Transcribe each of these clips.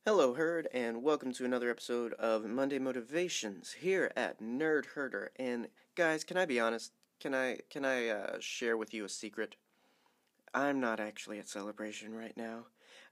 Hello, Herd, and welcome to another episode of Monday Motivations here at Nerd Herder. And guys, can I be honest? Can I share with you a secret? I'm not actually at Celebration right now.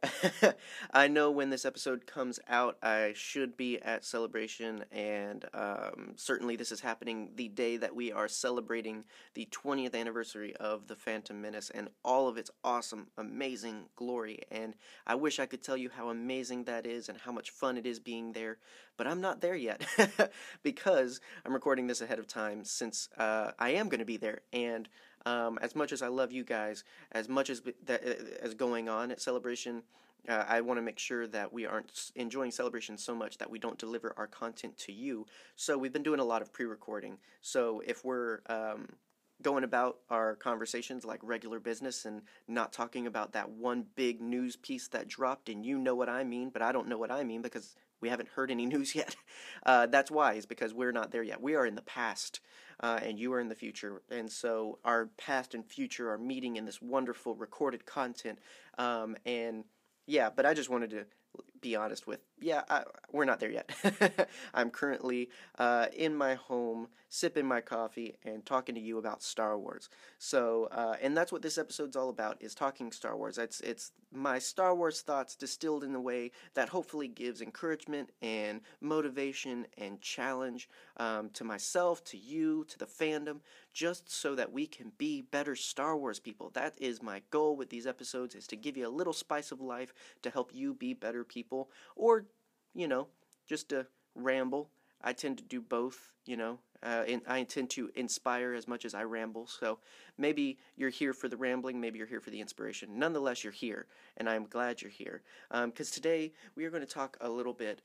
I know when this episode comes out, I should be at Celebration, and certainly this is happening the day that we are celebrating the 20th anniversary of The Phantom Menace and all of its awesome, amazing glory. And I wish I could tell you how amazing that is and how much fun it is being there, but I'm not there yet because I'm recording this ahead of time since I am going to be there. And as much as I love you guys, as much as as going on at Celebration, I want to make sure that we aren't enjoying Celebration so much that we don't deliver our content to you. So we've been doing a lot of pre-recording. So if we're going about our conversations like regular business and not talking about that one big news piece that dropped, and you know what I mean, but I don't know what I mean because we haven't heard any news yet. That's why, is because we're not there yet. We are in the past, and you are in the future. And so our past and future are meeting in this wonderful recorded content. And yeah, but I just wanted to be honest with, we're not there yet. I'm currently in my home, sipping my coffee, and talking to you about Star Wars. So, and that's what this episode's all about, is talking Star Wars. It's my Star Wars thoughts distilled in a way that hopefully gives encouragement and motivation and challenge to myself, to you, to the fandom, just so that we can be better Star Wars people. That is my goal with these episodes, is to give you a little spice of life to help you be better people, or, just to ramble. I tend to do both, and I intend to inspire as much as I ramble. So maybe you're here for the rambling, maybe you're here for the inspiration. Nonetheless, you're here, and I'm glad you're here. Because today we are going to talk a little bit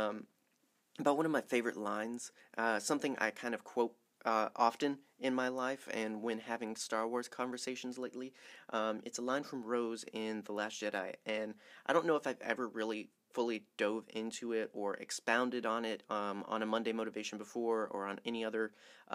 about one of my favorite lines, something I kind of quote often in my life and when having Star Wars conversations lately. It's a line from Rose in The Last Jedi, and I don't know if I've ever really fully dove into it or expounded on it on a Monday Motivation before, or on any other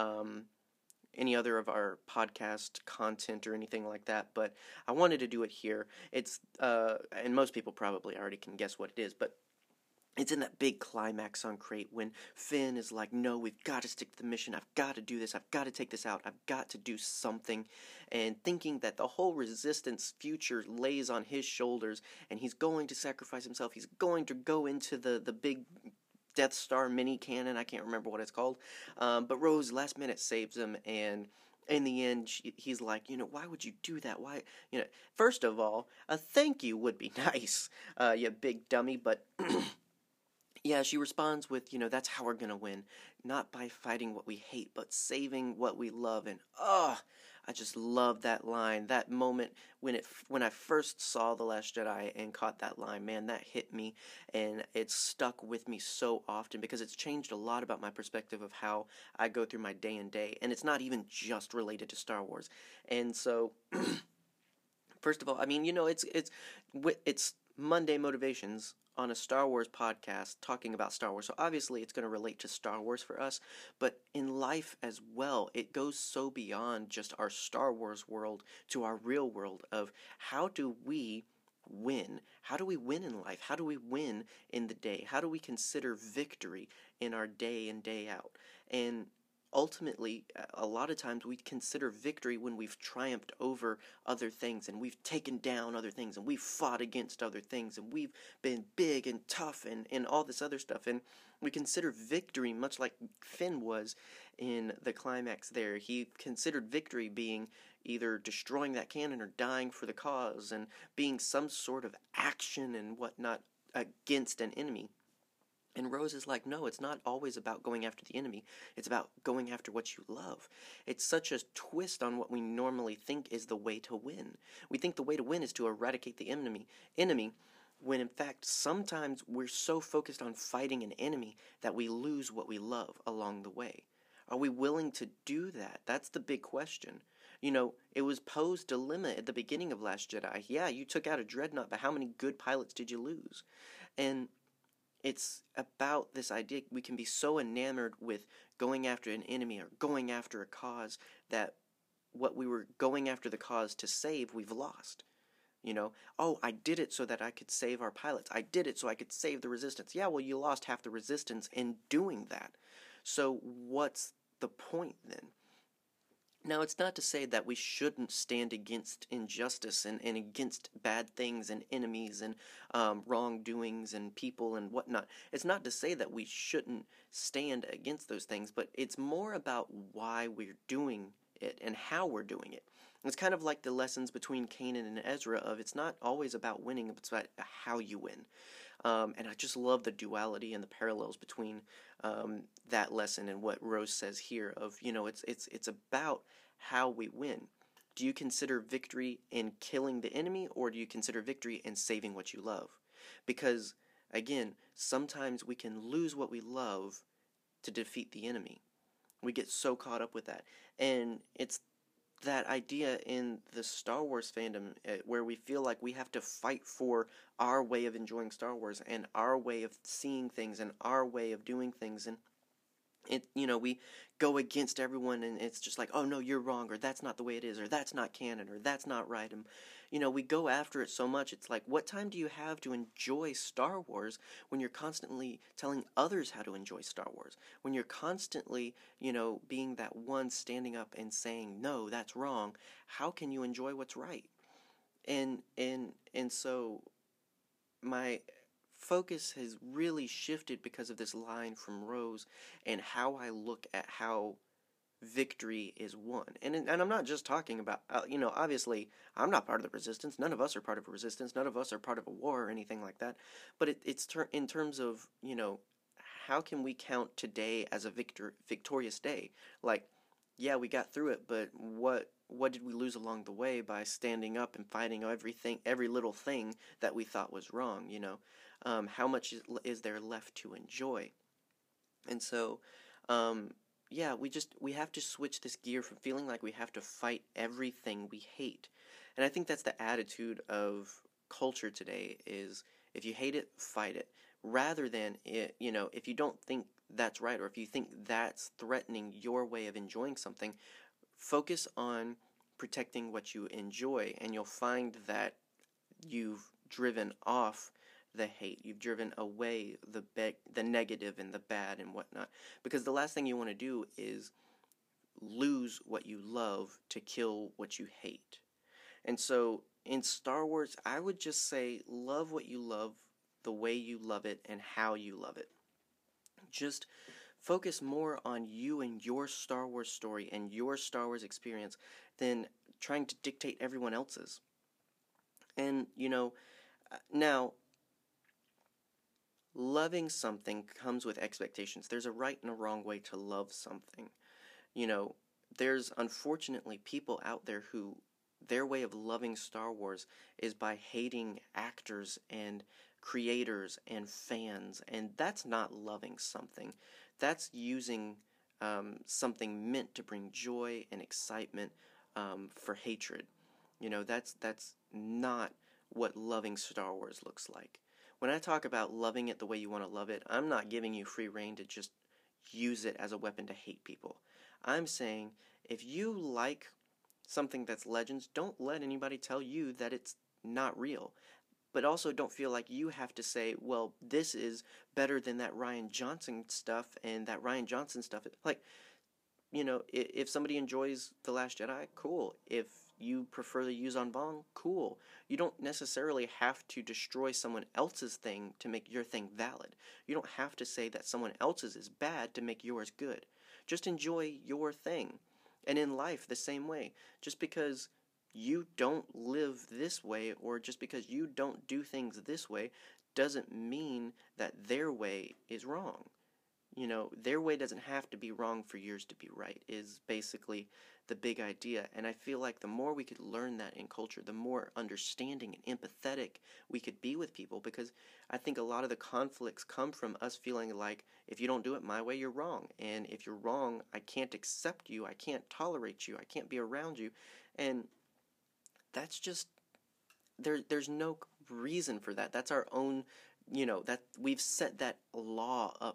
of our podcast content or anything like that, but I wanted to do it here. It's and most people probably already can guess what it is, but it's in that big climax on Crate when Finn is like, no, we've got to stick to the mission. I've got to do this. I've got to take this out. I've got to do something. And thinking that the whole Resistance future lays on his shoulders, and he's going to sacrifice himself. He's going to go into the big Death Star mini cannon. I can't remember what it's called. But Rose last minute saves him, and in the end, he's like, why would you do that? Why, first of all, a thank you would be nice, you big dummy, but yeah, she responds with, that's how we're gonna win. Not by fighting what we hate, but saving what we love. And, I just love that line. That moment when I first saw The Last Jedi and caught that line, man, that hit me. And it's stuck with me so often because it's changed a lot about my perspective of how I go through my day and day. And it's not even just related to Star Wars. And so, first of all, I mean, it's Monday Motivations on a Star Wars podcast talking about Star Wars. So obviously it's going to relate to Star Wars for us, but in life as well, it goes so beyond just our Star Wars world to our real world of how do we win? How do we win in life? How do we win in the day? How do we consider victory in our day in, day out? And ultimately, a lot of times we consider victory when we've triumphed over other things, and we've taken down other things, and we've fought against other things, and we've been big and tough and all this other stuff. And we consider victory much like Finn was in the climax there. He considered victory being either destroying that cannon or dying for the cause, and being some sort of action and whatnot against an enemy. And Rose is like, no, it's not always about going after the enemy. It's about going after what you love. It's such a twist on what we normally think is the way to win. We think the way to win is to eradicate the enemy, when in fact sometimes we're so focused on fighting an enemy that we lose what we love along the way. Are we willing to do that? That's the big question. It was Poe's dilemma at the beginning of Last Jedi. Yeah, you took out a dreadnought, but how many good pilots did you lose? And it's about this idea we can be so enamored with going after an enemy or going after a cause that what we were going after the cause to save, we've lost. Oh, I did it so that I could save our pilots. I did it so I could save the resistance. Yeah, well, you lost half the resistance in doing that. So what's the point then? Now, it's not to say that we shouldn't stand against injustice and against bad things and enemies and wrongdoings and people and whatnot. It's not to say that we shouldn't stand against those things, but it's more about why we're doing it and how we're doing it. It's kind of like the lessons between Canaan and Ezra of it's not always about winning, it's about how you win. And I just love the duality and the parallels between that lesson and what Rose says here of, it's about how we win. Do you consider victory in killing the enemy, or do you consider victory in saving what you love? Because, again, sometimes we can lose what we love to defeat the enemy. We get so caught up with that. And it's that idea in the Star Wars fandom where we feel like we have to fight for our way of enjoying Star Wars and our way of seeing things and our way of doing things, and we go against everyone, and it's just like, oh no, you're wrong, or that's not the way it is, or that's not canon, or that's not right, and we go after it so much. It's like, what time do you have to enjoy Star Wars when you're constantly telling others how to enjoy Star Wars? When you're constantly, being that one standing up and saying, no, that's wrong, how can you enjoy what's right? And so my focus has really shifted because of this line from Rose and how I look at how victory is won. And I'm not just talking about, obviously, I'm not part of the resistance. None of us are part of a resistance. None of us are part of a war or anything like that. But it's in terms of, how can we count today as a victorious day? Like, yeah, we got through it, but what did we lose along the way by standing up and fighting every little thing that we thought was wrong? How much is there left to enjoy? And so, yeah, we have to switch this gear from feeling like we have to fight everything we hate. And I think that's the attitude of culture today is if you hate it, fight it. Rather than, if you don't think that's right, or if you think that's threatening your way of enjoying something, focus on protecting what you enjoy, and you'll find that you've driven off the hate. You've driven away the negative and the bad and whatnot. Because the last thing you want to do is lose what you love to kill what you hate. And so in Star Wars, I would just say love what you love the way you love it and how you love it. Just focus more on you and your Star Wars story and your Star Wars experience than trying to dictate everyone else's. And, now, loving something comes with expectations. There's a right and a wrong way to love something. There's unfortunately people out there who their way of loving Star Wars is by hating actors and creators and fans, and that's not loving something. That's using something meant to bring joy and excitement for hatred. That's not what loving Star Wars looks like. When I talk about loving it the way you want to love it, I'm not giving you free rein to just use it as a weapon to hate people. I'm saying if you like something that's Legends, don't let anybody tell you that it's not real. But also don't feel like you have to say, well, this is better than that Rian Johnson stuff, and that Rian Johnson stuff. Like, if somebody enjoys The Last Jedi, cool. If you prefer the Yuuzhan Vong, cool. You don't necessarily have to destroy someone else's thing to make your thing valid. You don't have to say that someone else's is bad to make yours good. Just enjoy your thing. And in life, the same way. Just because you don't live this way, or just because you don't do things this way, doesn't mean that their way is wrong. Their way doesn't have to be wrong for yours to be right, is basically the big idea. And I feel like the more we could learn that in culture, the more understanding and empathetic we could be with people, because I think a lot of the conflicts come from us feeling like, if you don't do it my way, you're wrong. And if you're wrong, I can't accept you, I can't tolerate you, I can't be around you. And that's just, there's no reason for that. That's our own, that we've set that law up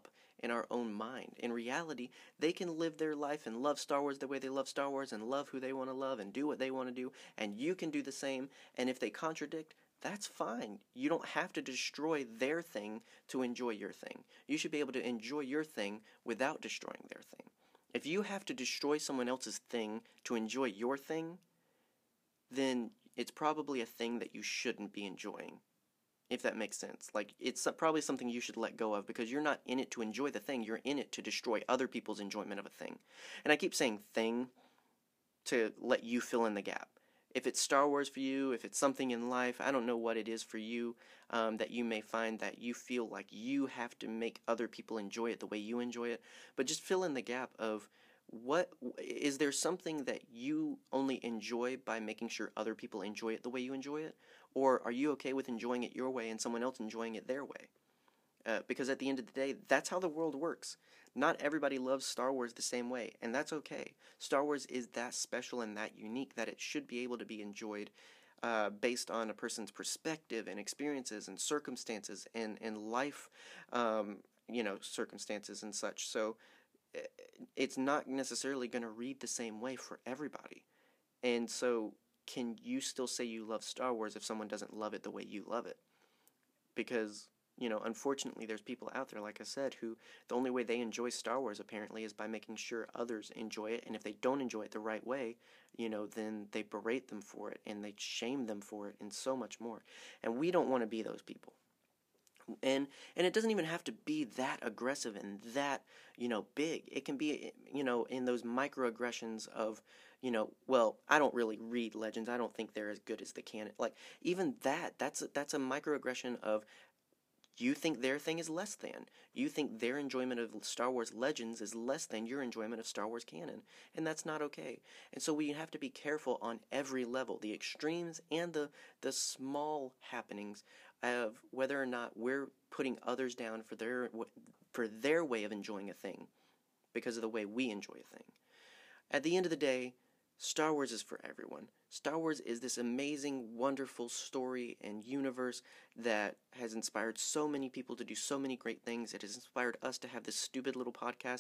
in our own mind. In reality, they can live their life and love Star Wars the way they love Star Wars and love who they want to love and do what they want to do, and you can do the same, and if they contradict, that's fine. You don't have to destroy their thing to enjoy your thing. You should be able to enjoy your thing without destroying their thing. If you have to destroy someone else's thing to enjoy your thing, then it's probably a thing that you shouldn't be enjoying, if that makes sense. Like, it's probably something you should let go of, because you're not in it to enjoy the thing, you're in it to destroy other people's enjoyment of a thing. And I keep saying thing to let you fill in the gap. If it's Star Wars for you, if it's something in life, I don't know what it is for you, that you may find that you feel like you have to make other people enjoy it the way you enjoy it, but just fill in the gap of, what is there something that you only enjoy by making sure other people enjoy it the way you enjoy it? Or are you okay with enjoying it your way and someone else enjoying it their way? Because at the end of the day, that's how the world works. Not everybody loves Star Wars the same way, and that's okay. Star Wars is that special and that unique that it should be able to be enjoyed based on a person's perspective and experiences and circumstances and life, circumstances and such. So it's not necessarily going to read the same way for everybody. And so, can you still say you love Star Wars if someone doesn't love it the way you love it? Because, unfortunately, there's people out there, like I said, who the only way they enjoy Star Wars, apparently, is by making sure others enjoy it. And if they don't enjoy it the right way, then they berate them for it, and they shame them for it, and so much more. And we don't want to be those people. And it doesn't even have to be that aggressive and that, big. It can be, in those microaggressions of, well, I don't really read Legends. I don't think they're as good as the canon. Like, even that's a microaggression of, you think their thing is less than. You think their enjoyment of Star Wars Legends is less than your enjoyment of Star Wars canon. And that's not okay. And so we have to be careful on every level, the extremes and the small happenings of whether or not we're putting others down for their way of enjoying a thing because of the way we enjoy a thing. At the end of the day, Star Wars is for everyone. Star Wars is this amazing, wonderful story and universe that has inspired so many people to do so many great things. It has inspired us to have this stupid little podcast,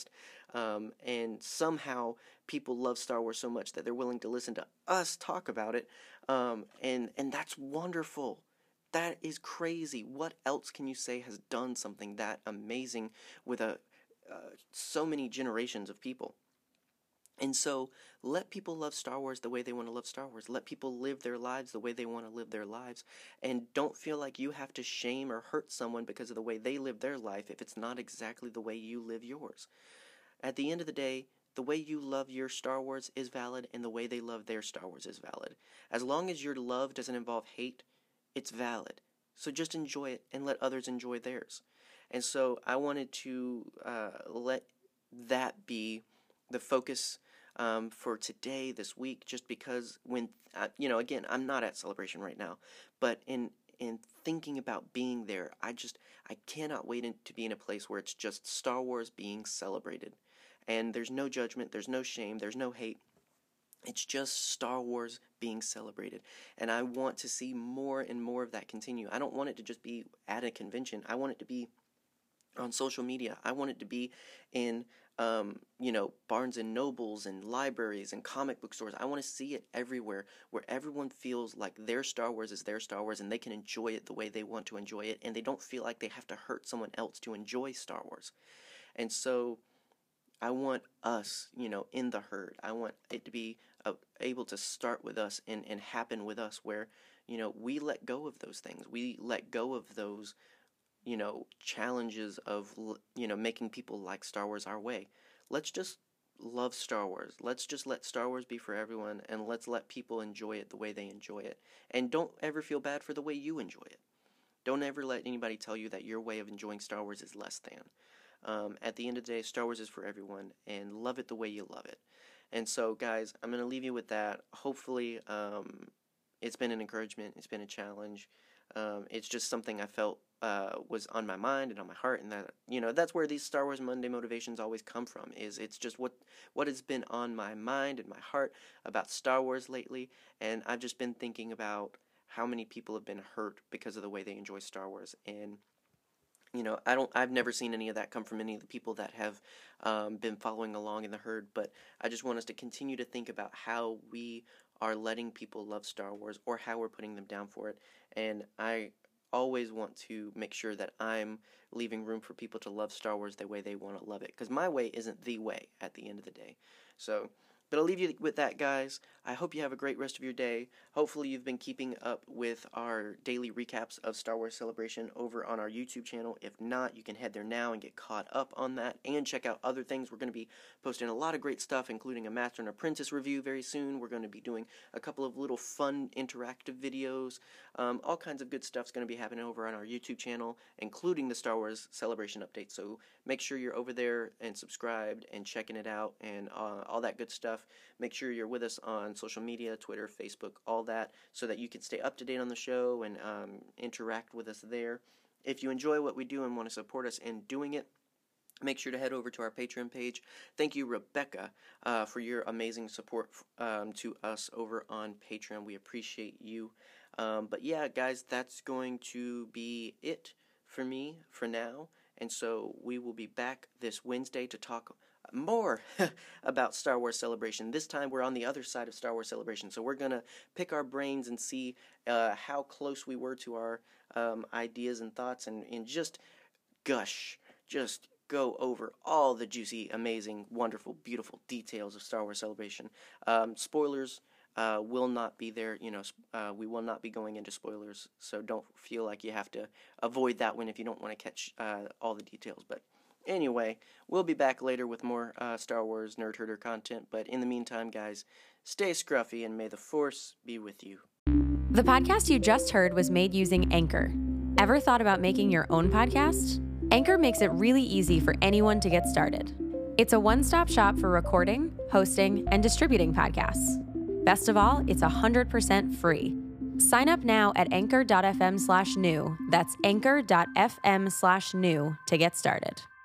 and somehow people love Star Wars so much that they're willing to listen to us talk about it, and that's wonderful. That is crazy. What else can you say has done something that amazing with so many generations of people? And so, let people love Star Wars the way they want to love Star Wars. Let people live their lives the way they want to live their lives. And don't feel like you have to shame or hurt someone because of the way they live their life if it's not exactly the way you live yours. At the end of the day, the way you love your Star Wars is valid, and the way they love their Star Wars is valid. As long as your love doesn't involve hate, it's valid. So just enjoy it and let others enjoy theirs. And so I wanted to let that be the focus for today, this week, just because when, again, I'm not at Celebration right now, but in thinking about being there, I cannot wait to be in a place where it's just Star Wars being celebrated. And there's no judgment, there's no shame, there's no hate. It's just Star Wars being celebrated. And I want to see more and more of that continue. I don't want it to just be at a convention. I want it to be on social media. I want it to be in, Barnes and Nobles and libraries and comic book stores. I want to see it everywhere, where everyone feels like their Star Wars is their Star Wars and they can enjoy it the way they want to enjoy it, and they don't feel like they have to hurt someone else to enjoy Star Wars. And so I want us, in the herd. I want it to be able to start with us and happen with us, where, we let go of those things. We let go of those, challenges of, making people like Star Wars our way. Let's just love Star Wars. Let's just let Star Wars be for everyone, and let's let people enjoy it the way they enjoy it. And don't ever feel bad for the way you enjoy it. Don't ever let anybody tell you that your way of enjoying Star Wars is less than. At the end of the day, Star Wars is for everyone, and love it the way you love it. And so, guys, I'm going to leave you with that. Hopefully, it's been an encouragement. It's been a challenge. It's just something I felt was on my mind and on my heart, and that, that's where these Star Wars Monday motivations always come from. It's just what has been on my mind and my heart about Star Wars lately, and I've just been thinking about how many people have been hurt because of the way they enjoy Star Wars, and I've never seen any of that come from any of the people that have been following along in the herd, but I just want us to continue to think about how we are letting people love Star Wars or how we're putting them down for it. And I always want to make sure that I'm leaving room for people to love Star Wars the way they want to love it, because my way isn't the way at the end of the day. So, but I'll leave you with that, guys. I hope you have a great rest of your day. Hopefully you've been keeping up with our daily recaps of Star Wars Celebration over on our YouTube channel. If not, you can head there now and get caught up on that and check out other things. We're going to be posting a lot of great stuff, including a Master and Apprentice review very soon. We're going to be doing a couple of little fun interactive videos. All kinds of good stuff's going to be happening over on our YouTube channel, including the Star Wars Celebration update. So make sure you're over there and subscribed and checking it out and all that good stuff. Make sure you're with us on social media, Twitter, Facebook, all that, so that you can stay up to date on the show and interact with us there. If you enjoy what we do and want to support us in doing it, make sure to head over to our Patreon page. Thank you, Rebecca, for your amazing support to us over on Patreon. We appreciate you. But yeah, guys, that's going to be it for me for now. And so we will be back this Wednesday to talk more about Star Wars Celebration. This time we're on the other side of Star Wars Celebration, so we're going to pick our brains and see how close we were to our ideas and thoughts and just go over all the juicy, amazing, wonderful, beautiful details of Star Wars Celebration. Spoilers will not be there. We will not be going into spoilers, so don't feel like you have to avoid that one if you don't want to catch all the details. But anyway, we'll be back later with more Star Wars Nerd Herder content, but in the meantime, guys, stay scruffy and may the Force be with you. The podcast you just heard was made using Anchor. Ever thought about making your own podcast? Anchor makes it really easy for anyone to get started. It's a one-stop shop for recording, hosting, and distributing podcasts. Best of all, it's 100% free. Sign up now at anchor.fm/new. That's anchor.fm/new to get started.